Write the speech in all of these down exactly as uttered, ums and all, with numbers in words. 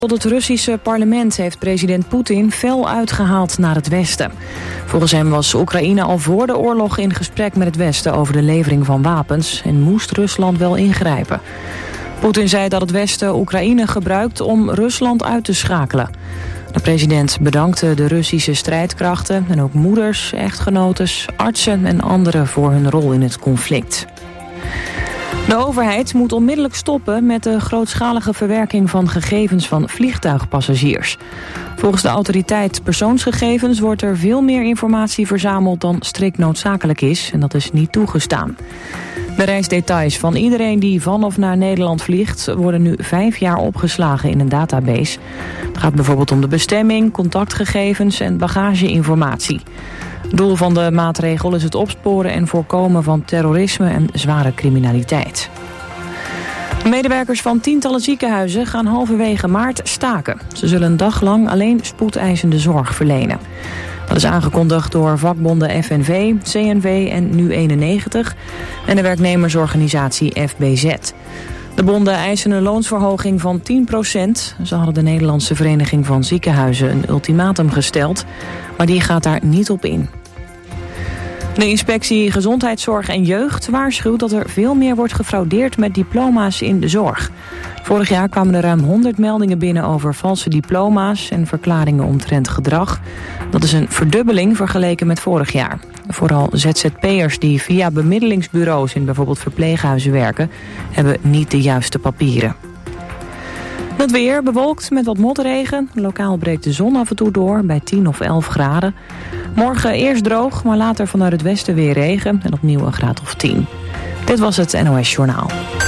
Het Russische parlement heeft president Poetin fel uitgehaald naar het Westen. Volgens hem was Oekraïne al voor de oorlog in gesprek met het Westen over de levering van wapens en moest Rusland wel ingrijpen. Poetin zei dat het Westen Oekraïne gebruikt om Rusland uit te schakelen. De president bedankte de Russische strijdkrachten en ook moeders, echtgenotes, artsen en anderen voor hun rol in het conflict. De overheid moet onmiddellijk stoppen met de grootschalige verwerking van gegevens van vliegtuigpassagiers. Volgens de autoriteit persoonsgegevens wordt er veel meer informatie verzameld dan strikt noodzakelijk is en dat is niet toegestaan. De reisdetails van iedereen die van of naar Nederland vliegt worden nu vijf jaar opgeslagen in een database. Het gaat bijvoorbeeld om de bestemming, contactgegevens en bagageinformatie. Doel van de maatregel is het opsporen en voorkomen van terrorisme en zware criminaliteit. Medewerkers van tientallen ziekenhuizen gaan halverwege maart staken. Ze zullen een dag lang alleen spoedeisende zorg verlenen. Dat is aangekondigd door vakbonden F N V, C N V en Nu eenennegentig en de werknemersorganisatie F B Z. De bonden eisen een loonsverhoging van tien procent. Ze hadden de Nederlandse Vereniging van Ziekenhuizen een ultimatum gesteld, maar die gaat daar niet op in. De inspectie Gezondheidszorg en Jeugd waarschuwt dat er veel meer wordt gefraudeerd met diploma's in de zorg. Vorig jaar kwamen er ruim honderd meldingen binnen over valse diploma's en verklaringen omtrent gedrag. Dat is een verdubbeling vergeleken met vorig jaar. Vooral Z Z P'ers die via bemiddelingsbureaus in bijvoorbeeld verpleeghuizen werken, hebben niet de juiste papieren. Het weer bewolkt met wat motregen. Lokaal breekt de zon af en toe door bij tien of elf graden. Morgen eerst droog, maar later vanuit het westen weer regen en opnieuw een graad of tien. Dit was het N O S Journaal.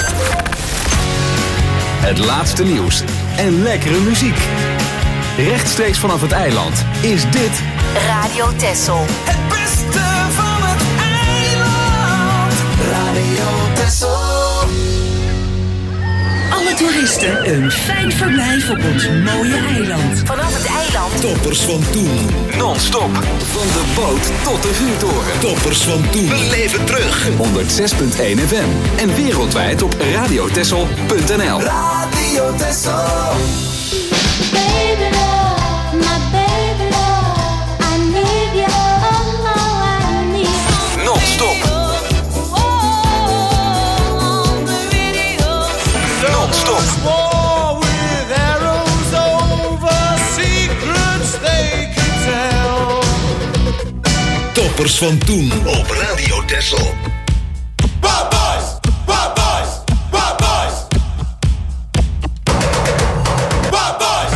Het laatste nieuws en lekkere muziek. Rechtstreeks vanaf het eiland is dit Radio Texel. Het beste van het eiland. Radio Texel. Alle toeristen een fijn verblijf op ons mooie eiland. Vanaf het eiland. Toppers van toen. non-stop. Van de boot tot de vuurtoren. Toppers van toen. We leven terug. honderd zes punt één F M. En wereldwijd op radiotessel punt n l. Radio Texel. Baby love, my baby love, I need you, oh, oh, I need you. Non-stop. Non-stop. War with arrows over secrets they could tell. Toppers van toen op Radio Texel. Bad boys, bad boys, bad boys. Bad boys.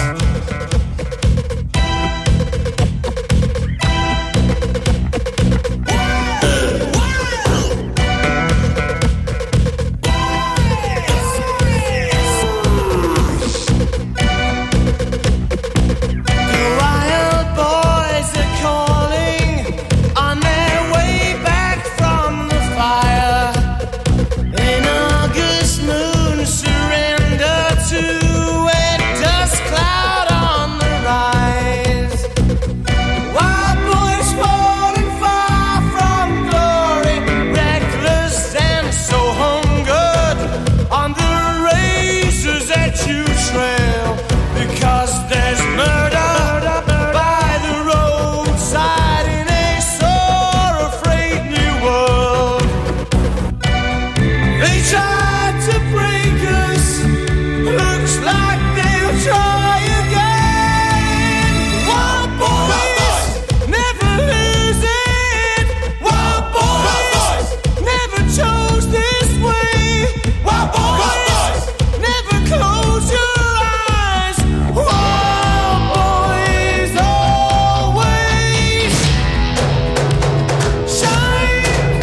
Wild boys are calling on their way back from the fire. An August moon surrender to a dust cloud on the rise. Wild boys falling far from glory, reckless and so hungered on the razors that you trail, because there's murder by the roadside in a sore afraid new world. They tried to break us, looks like they'll try again. Wild boys never lose it. Wild boys never chose this way. Wild boys never close your eyes. Wild boys always shine.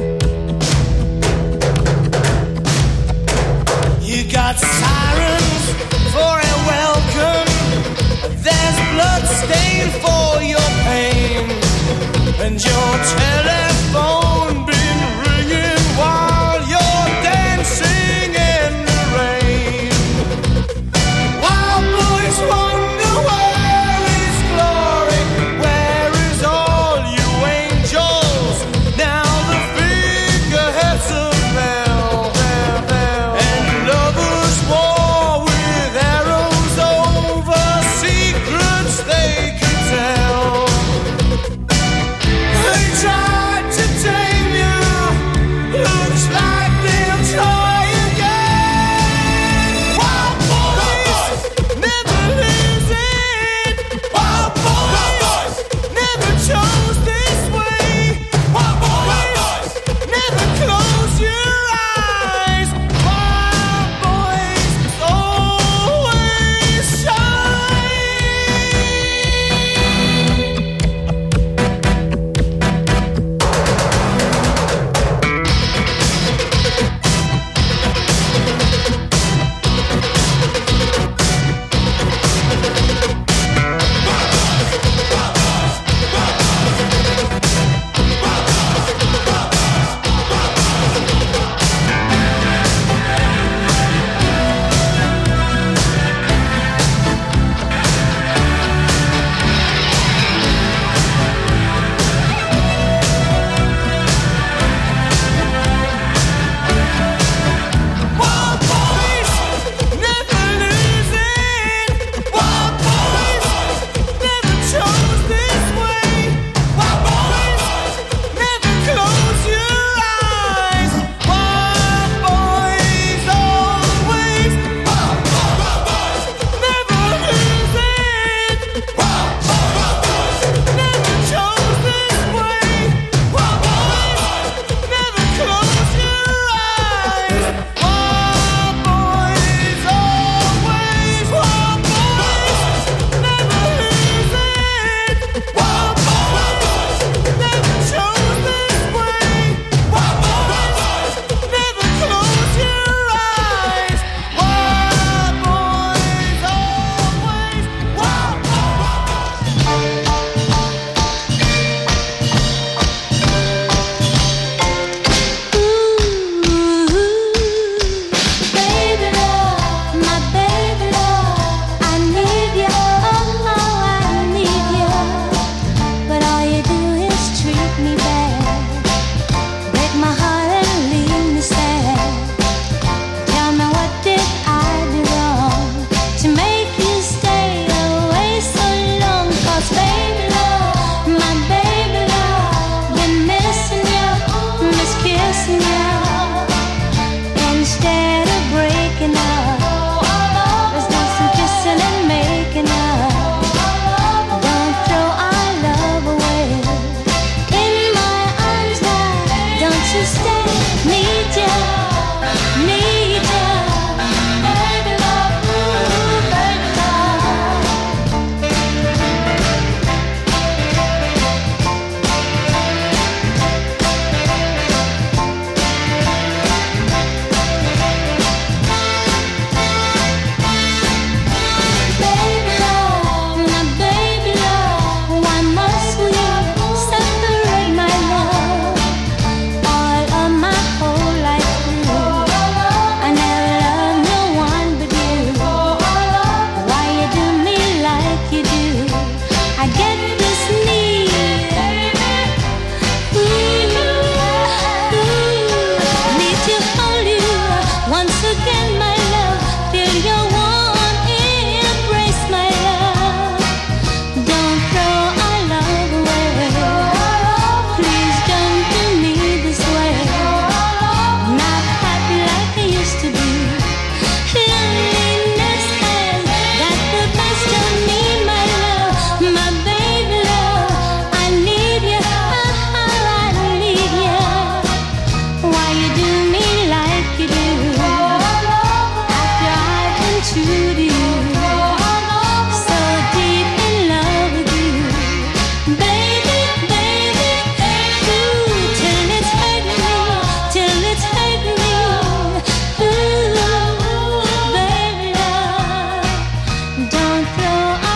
You got sirens for a welcome. There's blood stain for your pain, and your telephone been ringing while you're dancing in the rain. Wild boys wonder where is glory, where is all you angels? Now the figureheads of hell, and lovers war with arrows over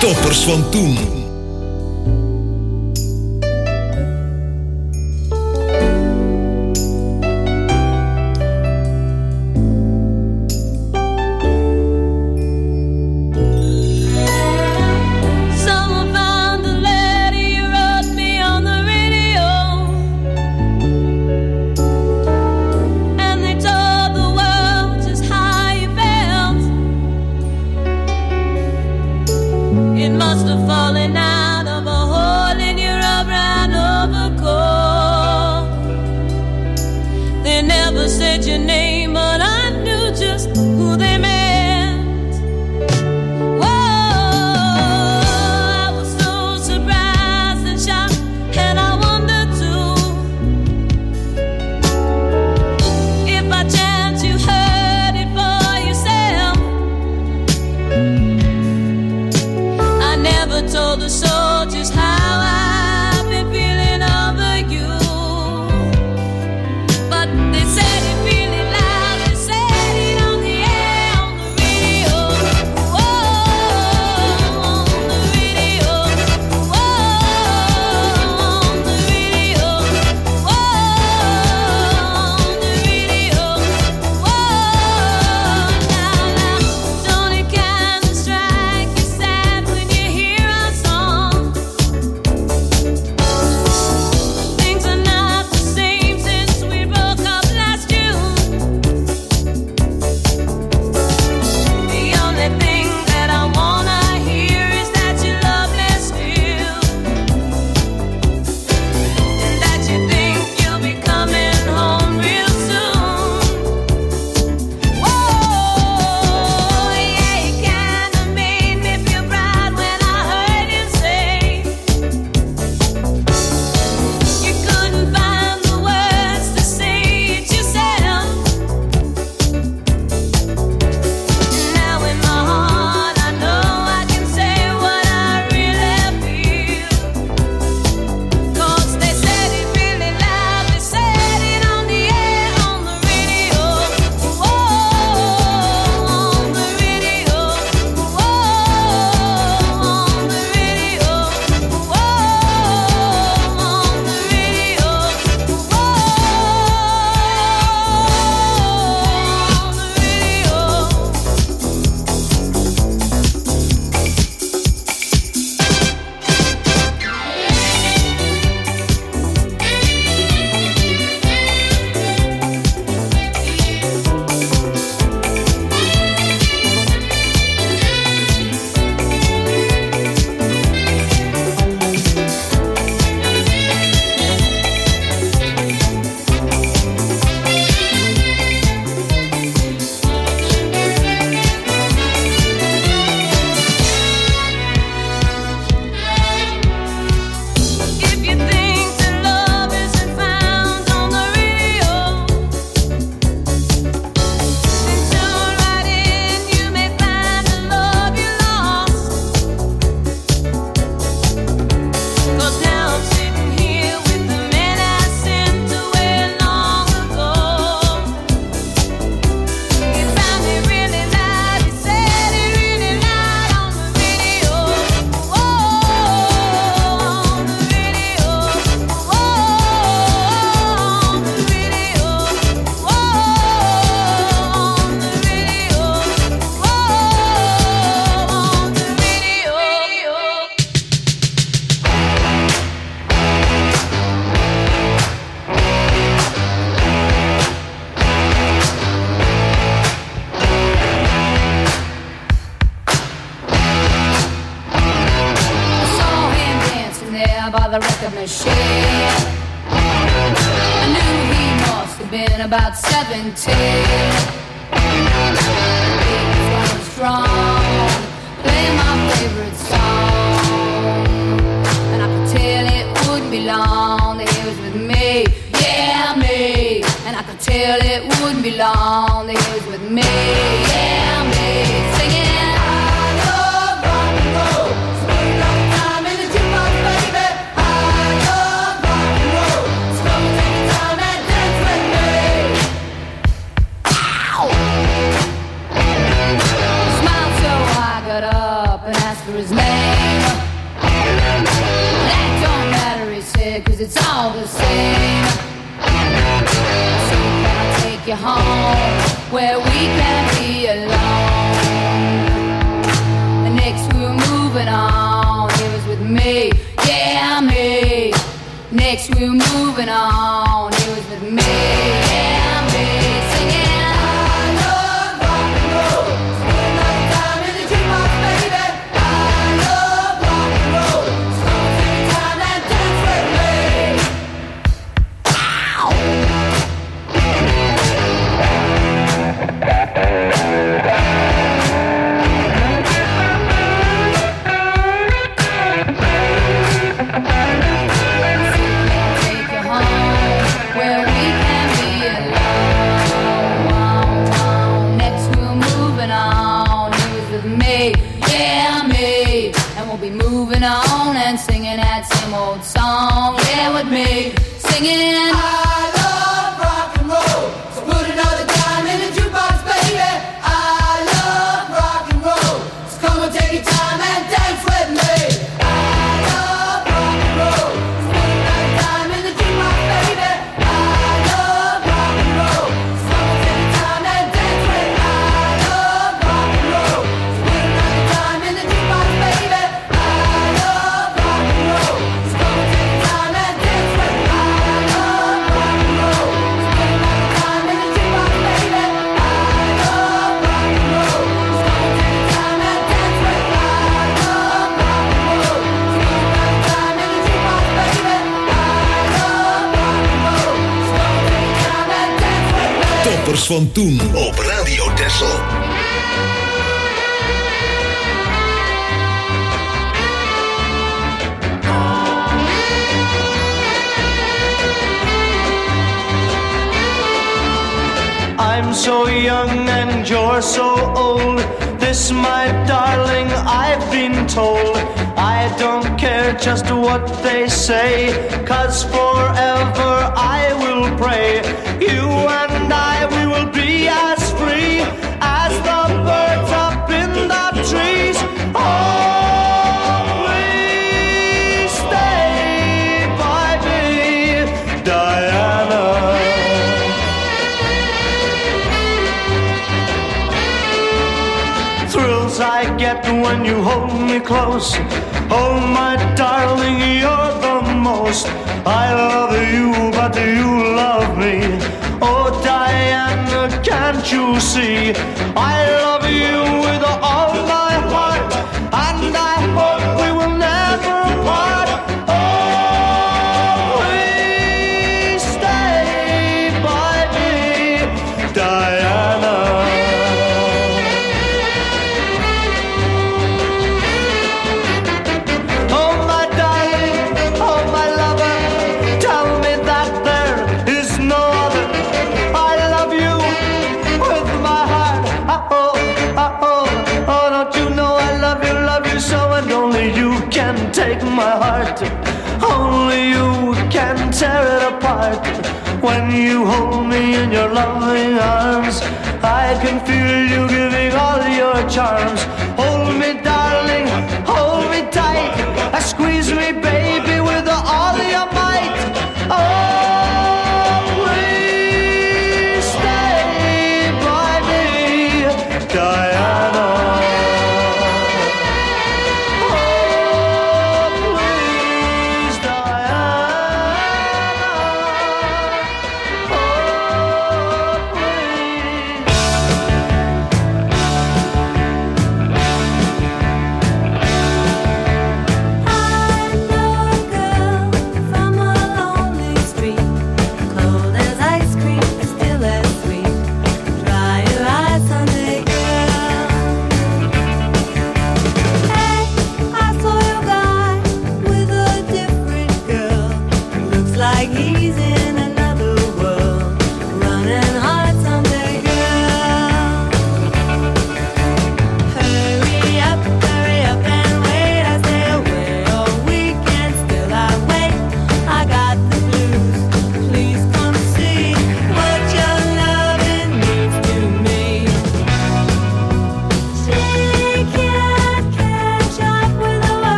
Toppers van toen. the record machine. I knew he must have been about seventeen. He was going strong, playing my favorite song, and I could tell it wouldn't be long that he was with me, yeah me. And I could tell it wouldn't be long that he was with me, yeah me. Singing. after his name. That don't matter, he said, cause it's all the same. So can I take you home where we can be alone? And next we were moving on, he was with me, yeah, me. Next we were moving on, he was with me, yeah, me. Singing on and singing that same old song, yeah, with me, singing I love rock and roll, so put another dime in the jukebox, baby. I love rock and roll, so come and take your time and dance with me. I love rock and roll, so put another dime in the jukebox, baby. I love rock and roll, so come and take your time and dance with me. I love rock and roll, so put another dime in the jukebox, baby. Toppers van toen op Radio Texel. I'm so young and you're so old. This, my darling, I've been told. I don't care just what they say, 'cause forever I will pray. You and I, we will be as free as the birds up in the trees. Oh, please stay by me, Diana. Thrills I get when you hold me close. Oh, my darling, you're the most. I love you, but you love me. Oh, Diana, can't you see? I love you with all my heart, and I hope we will never part. Oh, please stay by me, Diana. Take my heart, only you can tear it apart. When you hold me in your loving arms, I can feel you giving all your charms. Hold me, darling, hold me tight. Squeeze me, baby, with all your might. Oh, please stay by me, Diana.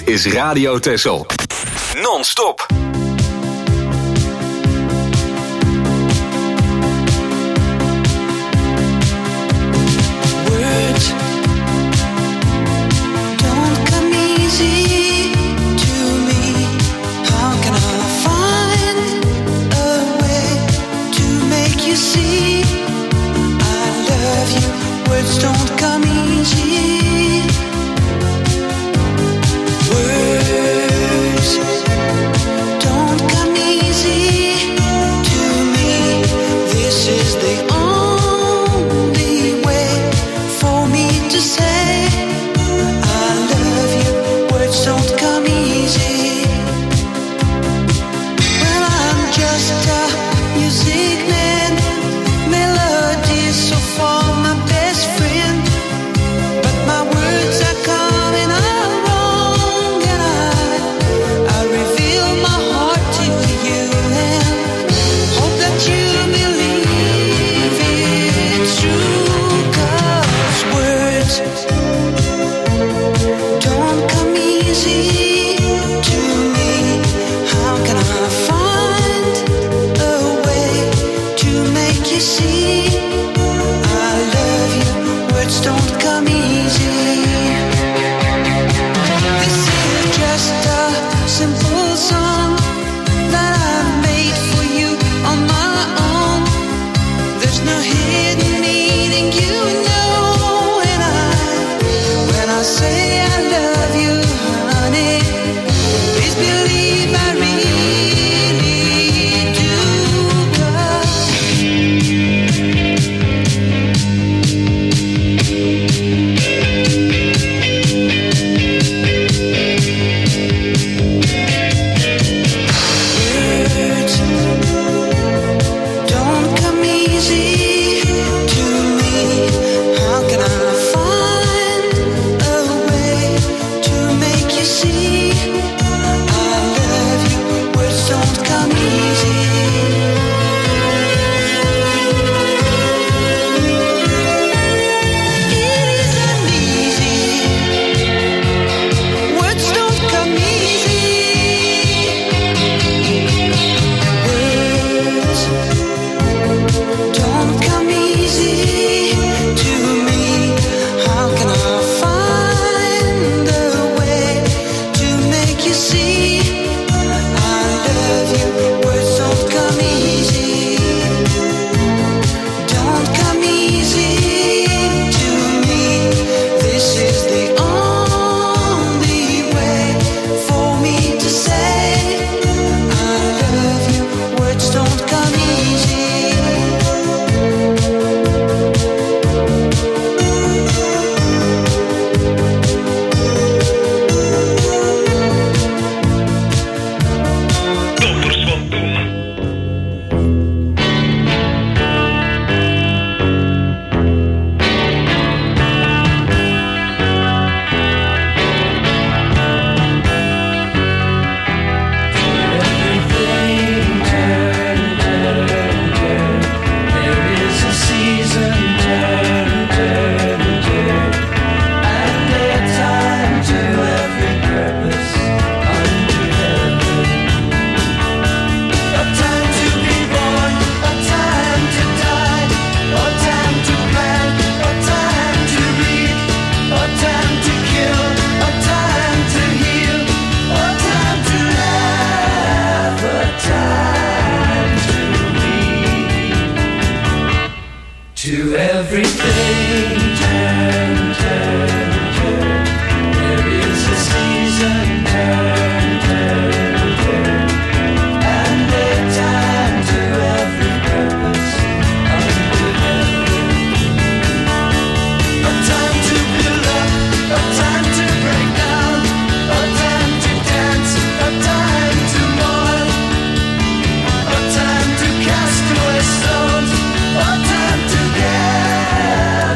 is Radio Texel. Non-stop. Don't come easy. Words don't come easy to me. This is the only way for me to say I love you. Words don't come easy. Well, I'm just a music man, melodies so far my best friend, but my words are coming out wrong, and I, I reveal my heart to you and hope that you believe it's true, 'cause words don't come easy to me. How can I find a way to make you see I love you? Words don't come easy. This is just a simple song that I made for you on my own. There's no hidden meaning, you know, and I, when I say I love you, honey, please believe I really do, 'cause words don't come easy to me. How can I find a way to make you see I love you? Words don't come easy. It isn't easy. Words don't come easy. Words don't come easy to me. How can I find a way to make you see I love you? Words don't come easy. Don't come easy to me. This is the only way for me to say I love you. Words don't come easy. Toppers van toen. Everything turn, turn, turn. There is a season, turn, turn, turn. And a time to every purpose under heaven. A time to be born, a time to die, a time to plant, a time to reap, a time to kill, a time to heal, a time to laugh, a time to weep. To everything turn, turn, turn. There is a season, turn, turn, turn. And a time to every purpose under heaven. A time to build up, a time to break down, a time to dance, a time to mourn, a time to cast away stones, a time to gather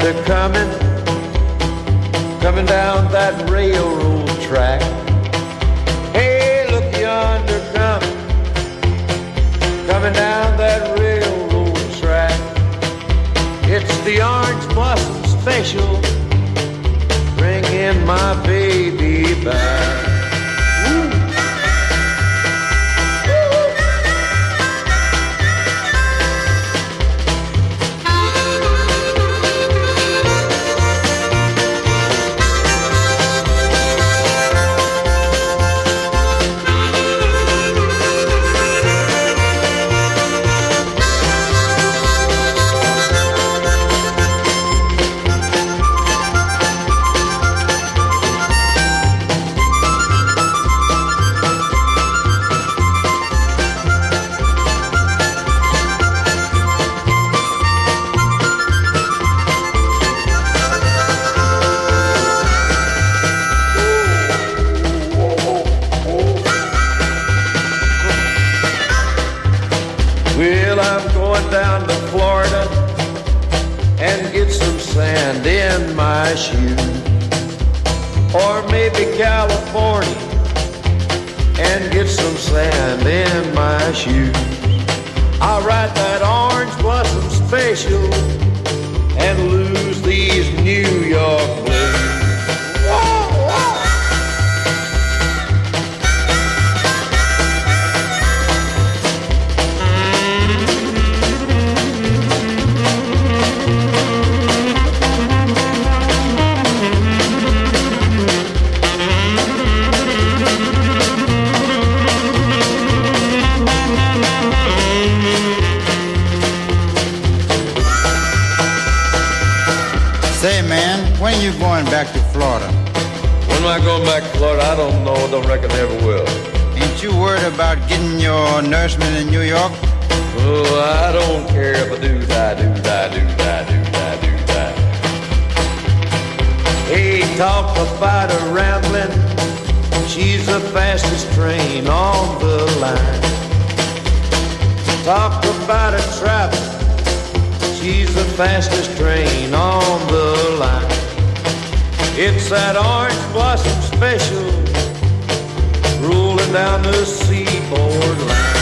yonder coming, coming down that railroad track. Hey, look yonder coming, coming down that railroad track. It's the Orange Blossom Special, bringing my baby back. Down to Florida and get some sand in my shoe, or maybe California and get some sand in my shoe. I'll ride that Orange Blossom Special and lose these New York blues. When are you going back to Florida? When am I going back to Florida? I don't know. Don't reckon I ever will. Ain't you worried about getting your nourishment in New York? Oh, I don't care if I do die, do die, do die, do die, do die. Hey, talk about a rambling. She's the fastest train on the line. Talk about a traveling. She's the fastest train on the line. It's that Orange Blossom Special, rolling down the seaboard line.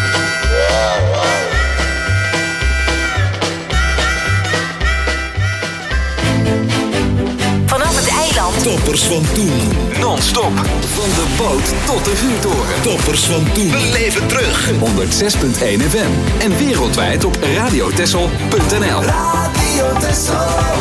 Vanaf het eiland. Toppers van toen. Non-stop. Van de boot tot de vuurtoren. Toppers van toen. We leven terug. honderdzes punt één F M. En wereldwijd op radiotessel punt n l. Radio Tessel.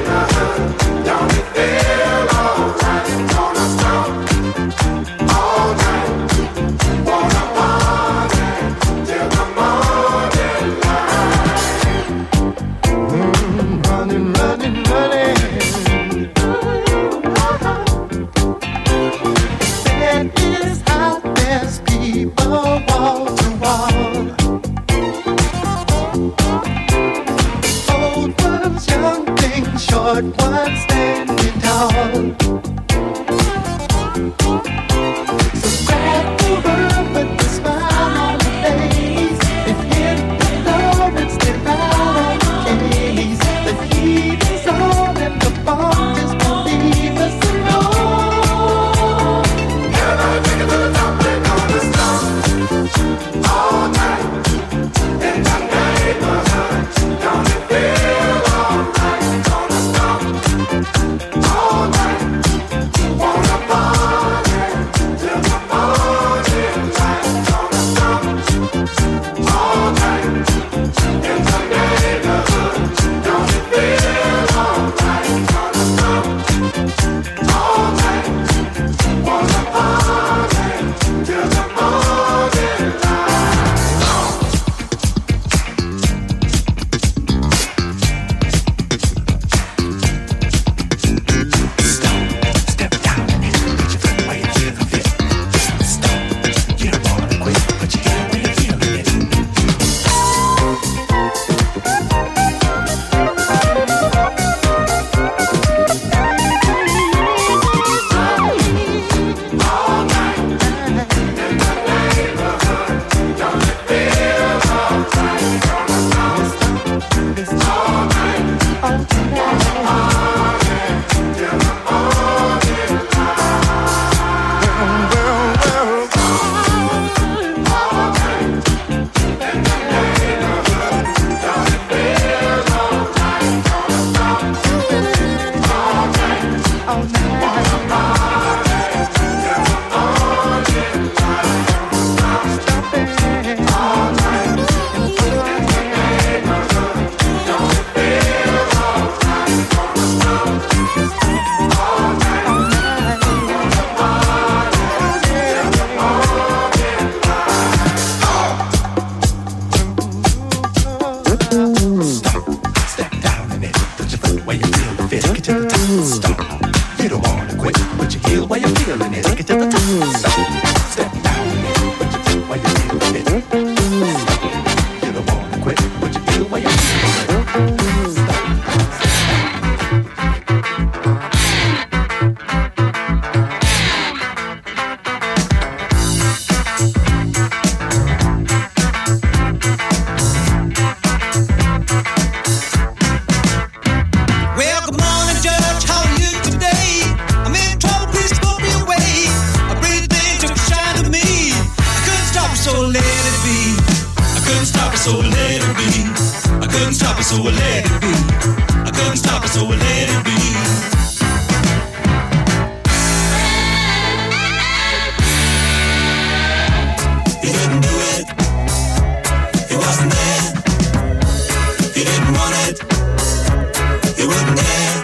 All put your heel while you're feeling it. Take it to the top. Stop, step down, put your foot while you're feeling it. You don't wanna quit, put your heel while you're feeling it. So I let it be. I couldn't stop it, so I let it be. I couldn't stop it, so I let it be. He didn't do it. He wasn't there. He didn't want it. He wasn't there.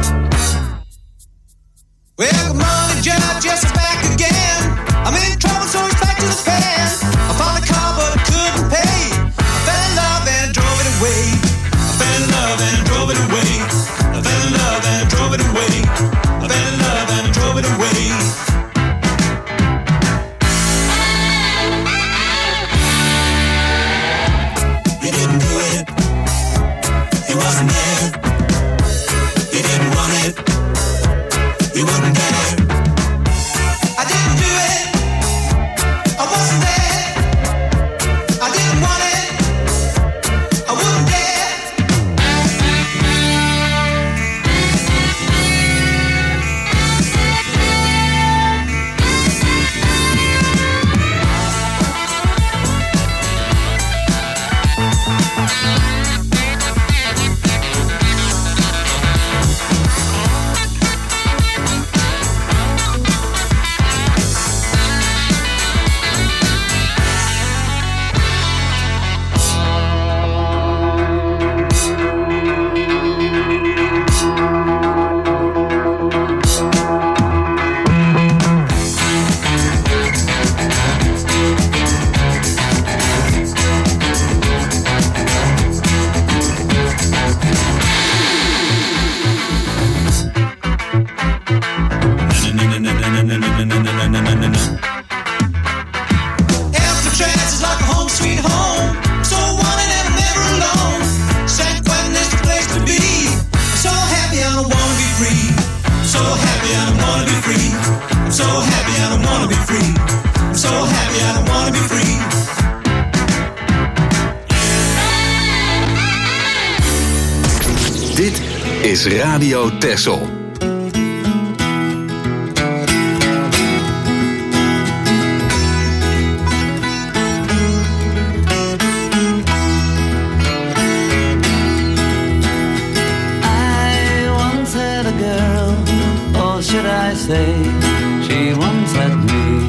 Well, good morning, Judge. Yes, I'm back again. I'm in trouble, so it's back to the pen. I found a car, but I couldn't pay. I fell in love and drove it away. I fell in love and drove it away. I fell in love and drove it away. I fell in love and drove it away. He didn't do it. He wasn't there. He didn't want it. He wasn't there. I didn't do it. I wasn't there. I didn't want it. I wouldn't dare. Alcatraz is like a home sweet home. So wanted and I'm never alone. San Quentin is the place to be. I'm so happy I don't wanna be free. I'm so happy I don't wanna be free. I'm so happy I don't wanna be free. I'm so happy I don't wanna be free. Dit is Radio Texel. I once had a girl, or should I say, she once had me.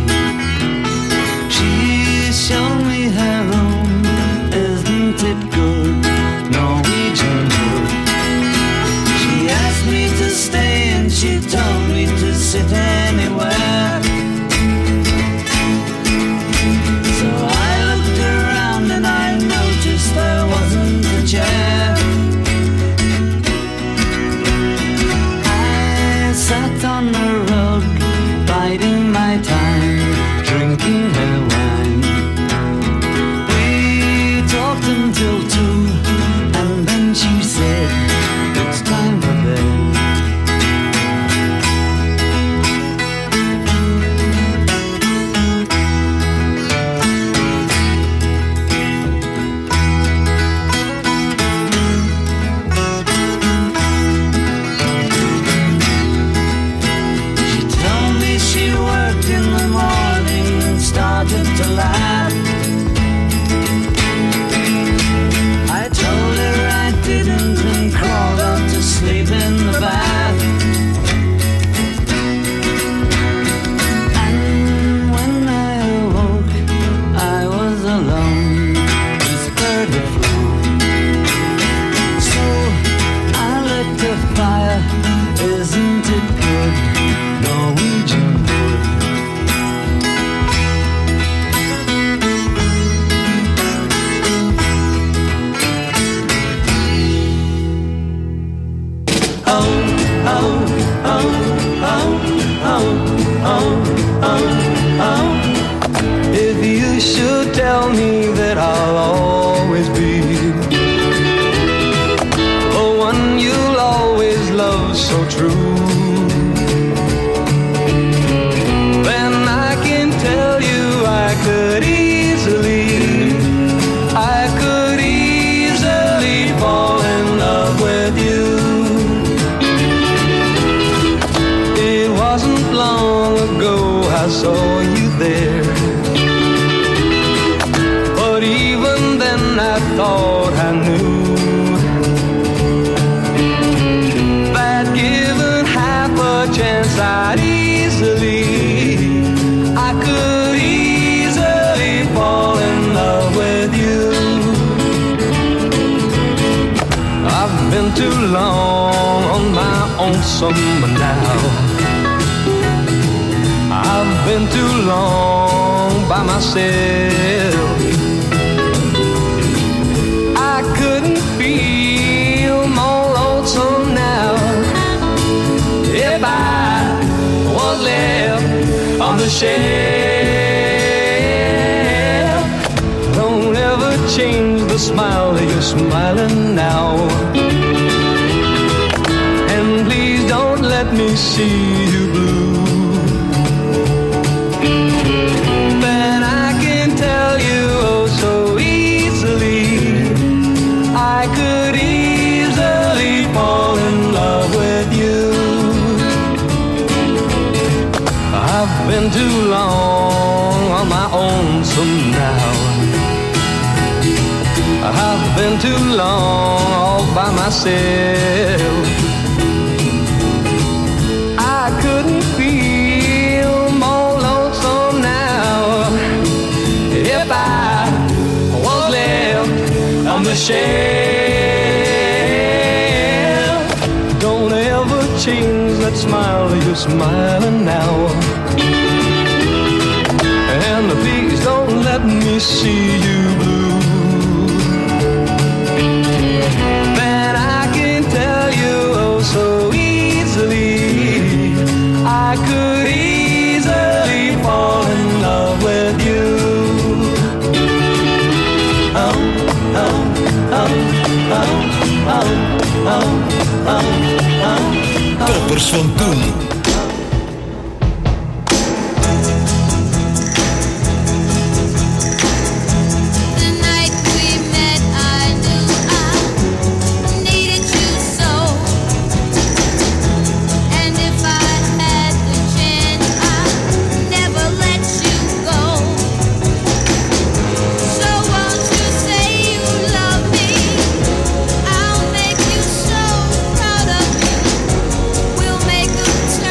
She showed me her room, isn't it good? Norwegian wood. She asked me to stay and she told me to sit anywhere. So I looked around and I noticed there wasn't a chair. I sat on the rug, biding my time, drinking her wine. We talked until two, and then she said, it's time for bed. I saw you there. But even then I thought I knew that given half a chance I'd easily, I could easily fall in love with you. I've been too long on my own summer now. I've been too long by myself. I couldn't feel more lonesome now if I was left on the shelf. Don't ever change the smile that you're smiling now. And please don't let me see you blue. Then I can tell you oh so easily, I could easily fall in love with you. I've been too long on my own some now. I've been too long all by myself. I couldn't feel more lonesome now if I was left on the shelf. Don't ever change that smile that you're smiling now. And please don't let me see you blue. Then I can tell you oh so easily, I could easily fall in love with you. Oh, oh, oh, oh, oh, oh, oh, oh. Toppers van toen. We'll make a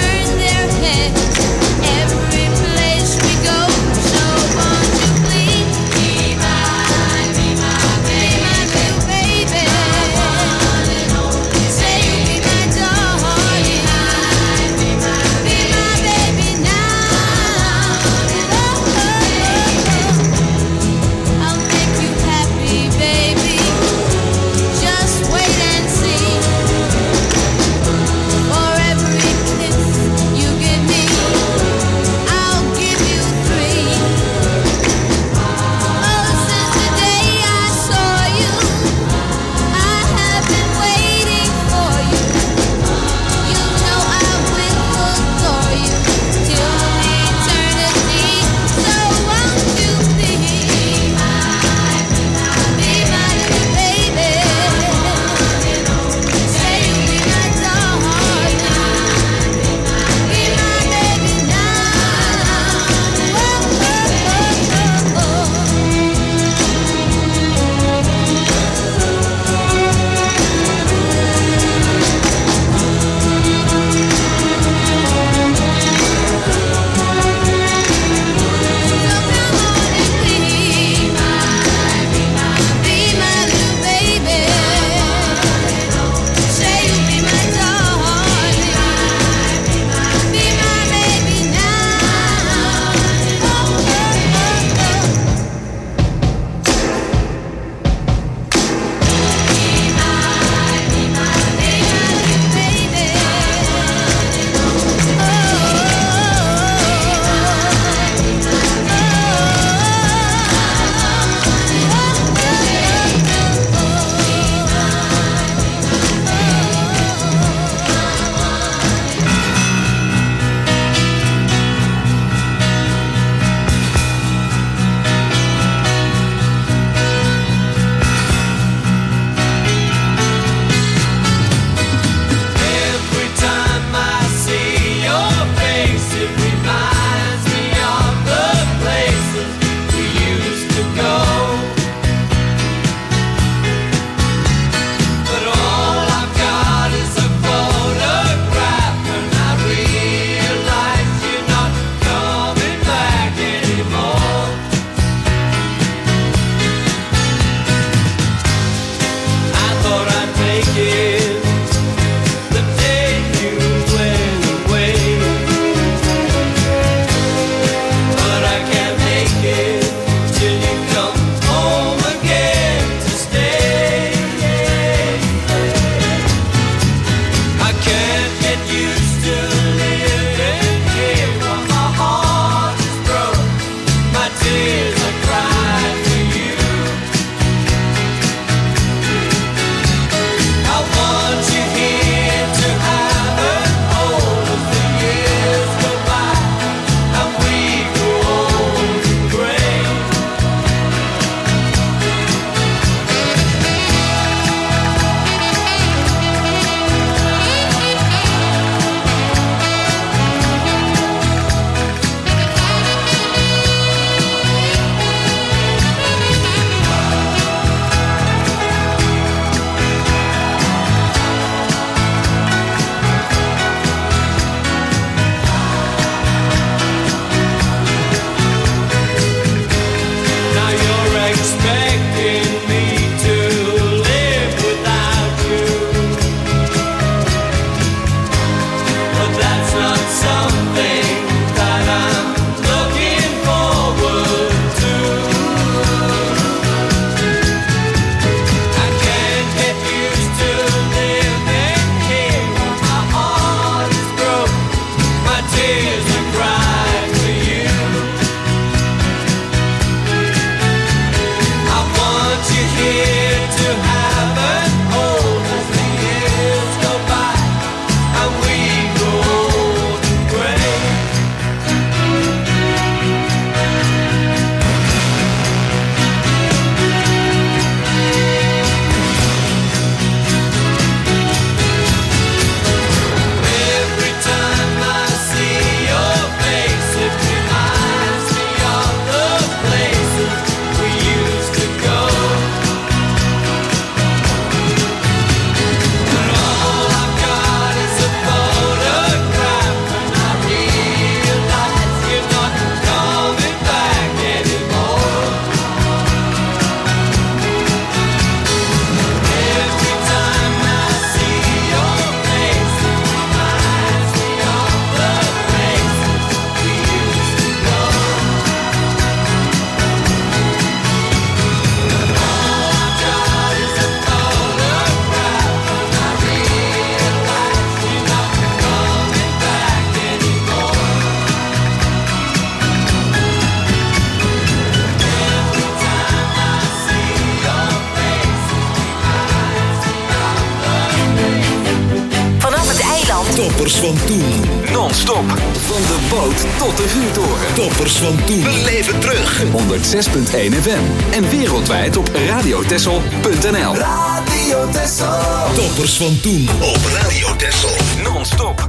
Toppers van toen. Non-stop. Van de boot tot de vuurtoren. Toppers van toen. We leven terug. honderdzes komma één F M. En wereldwijd op radio texel punt n l. Radio Texel. Toppers van toen op Radio Texel. Non-stop.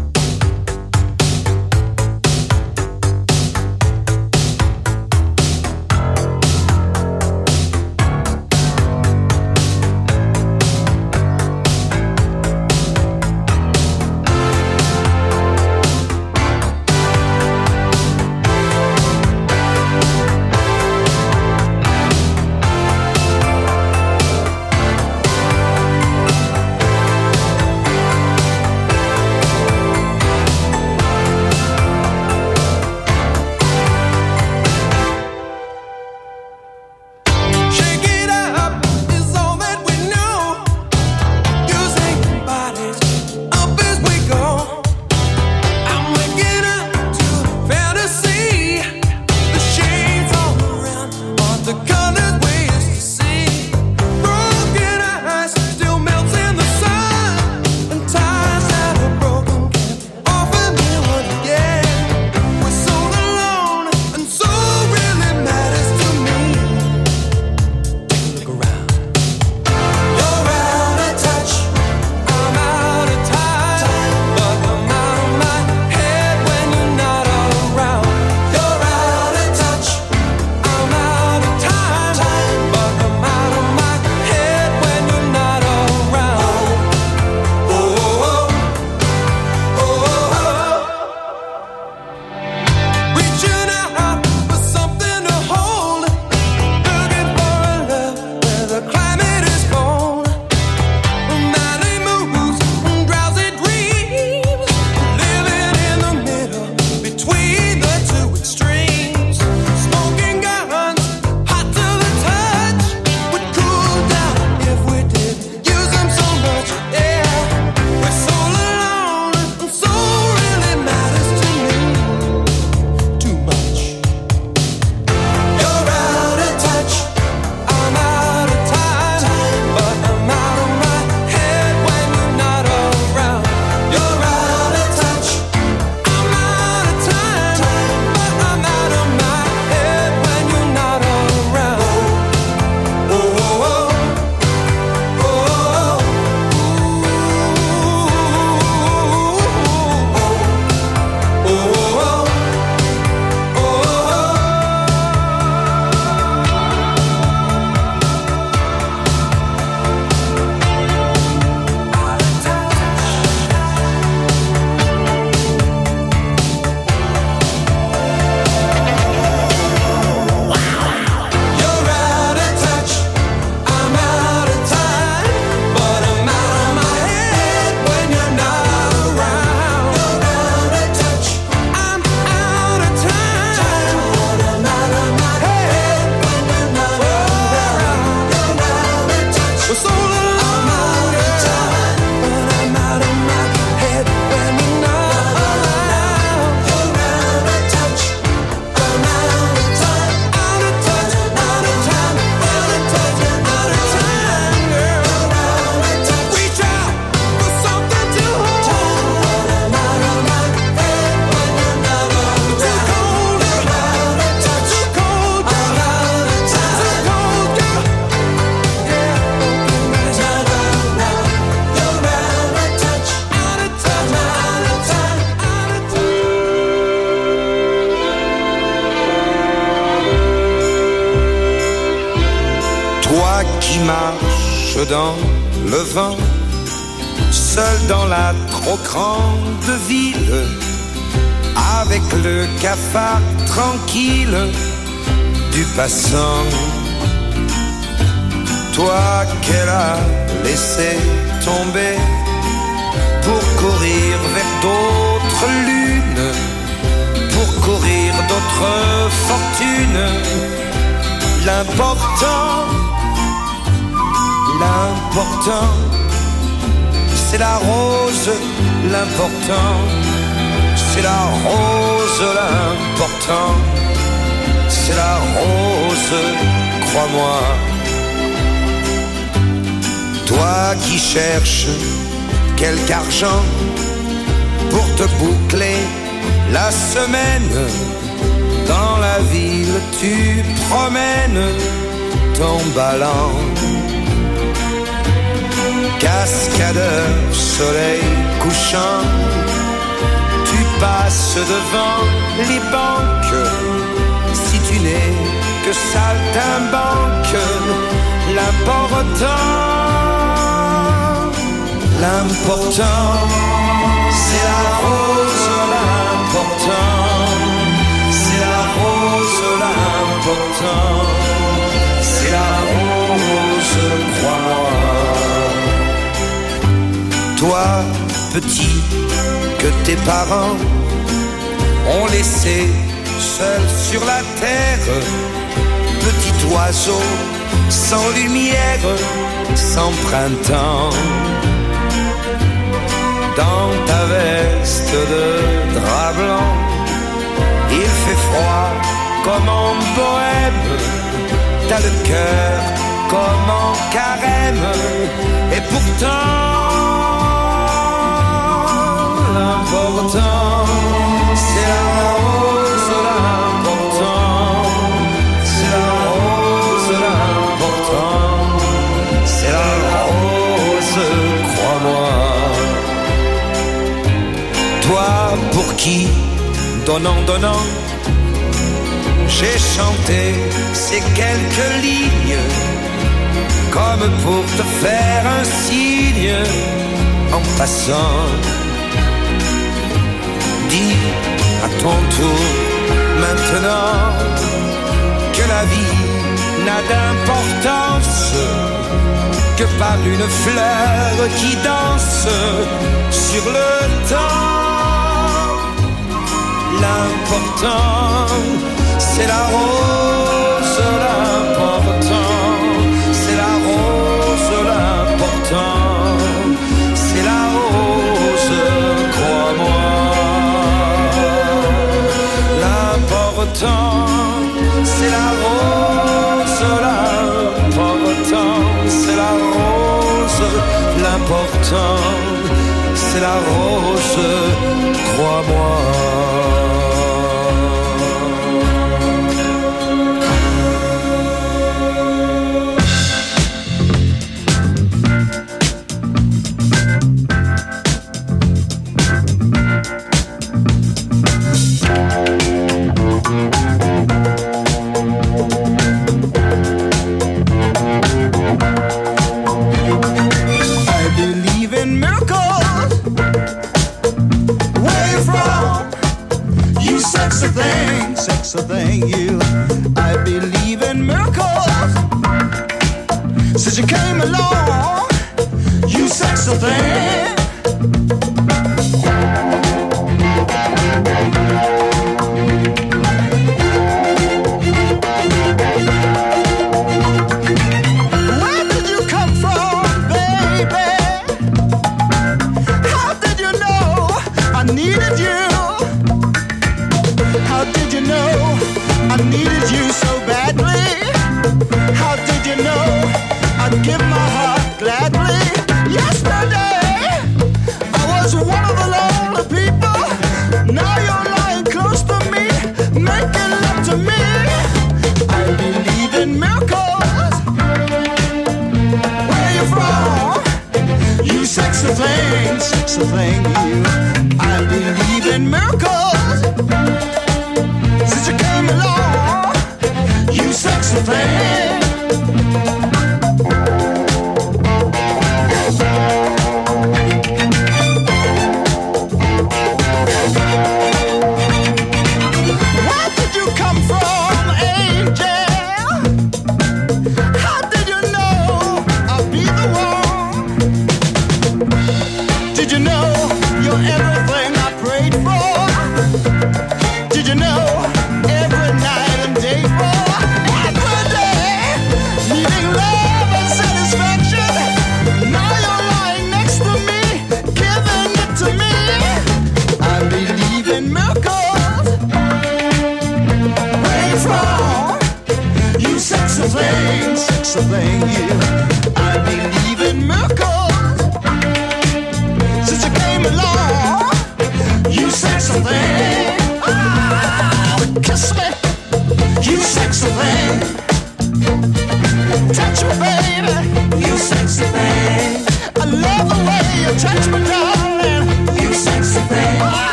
Dans le vent, seul dans la trop grande ville, avec le cafard tranquille du passant. Toi qu'elle a laissé tomber pour courir vers d'autres lunes, pour courir d'autres fortunes. L'important, l'important, c'est la rose. L'important, c'est la rose. L'important, c'est la rose, crois-moi. Toi qui cherches quelque argent pour te boucler la semaine. Dans la ville tu promènes ton ballon. Cascadeur, soleil couchant, tu passes devant les banques. Si tu n'es que saltimbanque, l'important, l'important, c'est la rose, l'important, c'est la rose, l'important, c'est la rose, crois-moi. Toi, petit, que tes parents ont laissé seul sur la terre, petit oiseau sans lumière, sans printemps. Dans ta veste de drap blanc, il fait froid comme en bohème. T'as le cœur comme en carême. Et pourtant, l'important, c'est la rose, l'important, c'est la rose, l'important, c'est la rose, crois-moi. Toi pour qui, donnant, donnant, j'ai chanté ces quelques lignes, comme pour te faire un signe en passant. Dis à ton tour maintenant que la vie n'a d'importance que par une fleur qui danse sur le temps. L'important, c'est la rose, l'important, c'est la rose, l'important, c'est la rose, crois-moi. L'important, c'est la rose, l'important, c'est la rose, l'important, c'est la rose, crois-moi. Sexy thing, you. I believe in miracles. Since you came along, you sexy thing. Where did you come from, baby? How did you know I needed you? How did you know I needed you so badly? How did you know I'd give my heart gladly? Yesterday I was one of the lonely people. Now you're lying close to me, making love to me. I believe in miracles. Where you from? You sexy thing, sexy thing, you. I believe in miracles. Since you came along, you sexy thing. Where did you come from, angel? How did you know I'll be the one? Did you know you're everything I prayed for? Did you know every night and day for every day, needing love and satisfaction? Now you're lying next to me, giving it to me. I believe in miracles. Where you from? You sexy thing, sexy thing, you. I believe in miracles. Since you came along,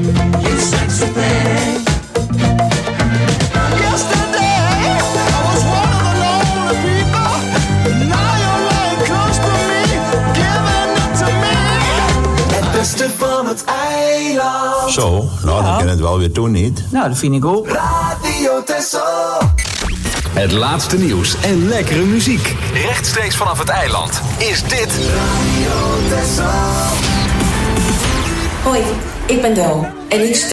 you sexy thing. Yesterday I was one of the lonely people. Now you're lying close to me, giving it to me. Het beste van het eiland. Zo, nou dan kan het wel weer doen, niet? Nou, dat vind ik ook. Radio Texel. Het laatste nieuws en lekkere muziek. Rechtstreeks vanaf het eiland is dit Radio Texel. Hoi, ik ben Del en ik